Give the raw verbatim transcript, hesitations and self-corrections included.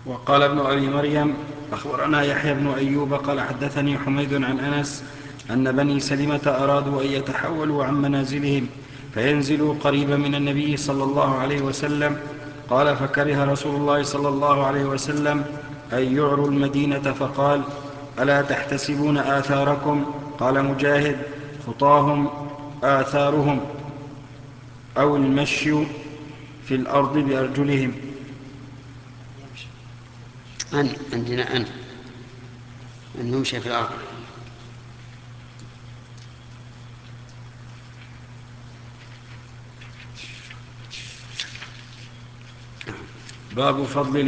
وقال ابن أبي مريم أخبرنا يحيى بن أيوب قال حدثني حميد عن أنس أن بني سلمة أرادوا أن يتحولوا عن منازلهم فينزلوا قريبا من النبي صلى الله عليه وسلم. قال فكره رسول الله صلى الله عليه وسلم أن يعروا المدينة فقال ألا تحتسبون آثاركم؟ قال مجاهد خطاهم آثارهم أو المشي في الأرض بأرجلهم. أن عندنا أن أن يمشي في الأرض. باب فضل